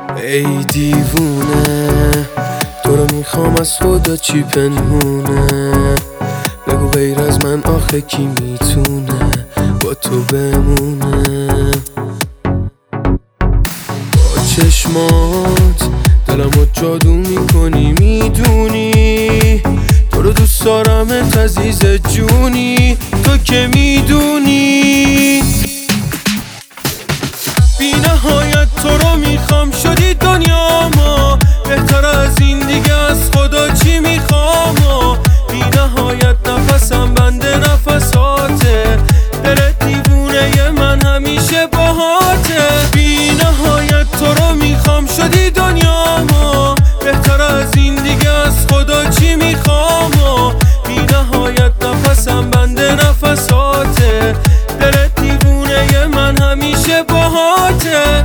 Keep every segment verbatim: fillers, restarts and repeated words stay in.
ای دیوونه، تو رو میخوام از خدا چی پنهونه؟ بگو غیر از من آخه کی میتونه با تو بمونه؟ با چشمات دلمو جادو میکنی، میدونی تو رو دوست دارمت عزیز جونی، تو که میدونی بی نهایت تو رو میخوام، شدی دنیاما، بهتر از این دیگه از خدا چی میخوام؟ بی نهایت نفسم بنده نفساته، دلت دیوونه من همیشه باهاته. بی نهایت تو رو میخوام، شدی دنیاما، بهتر از این دیگه از خدا چی میخوام؟ بی نهایت نفسم بنده نفساته، دلت دیوونه من همیشه باهاته.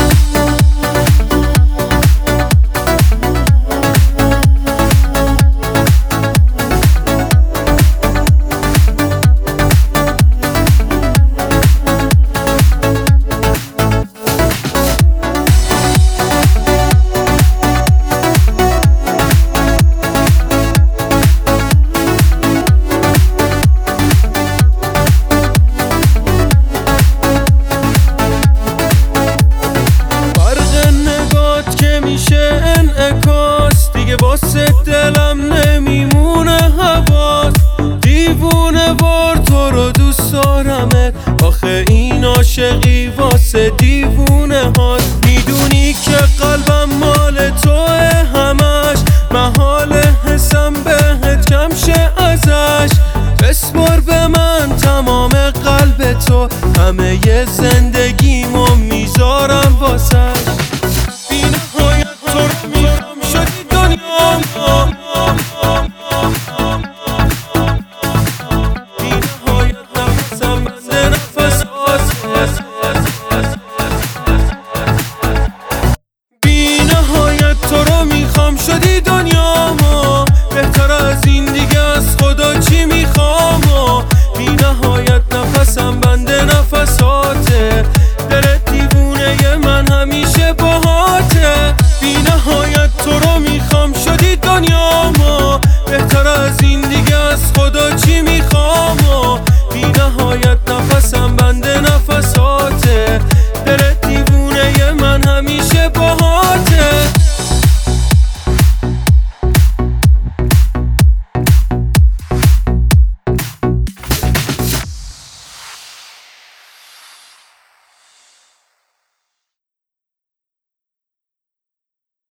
انعکاس دیگه واسه دلم نمیمونه حواس، دیوونه وار تو رو دوست دارمت، آخه این عاشقی واسه دیوونه هاست. میدونی که قلبم مال توه همش، محال حسم بهت کم شه ازش، بسپار به من تمام قلب تو، همه ی زندگیمو میذارم واسش. بی نهایت تو رو میخوام، شدی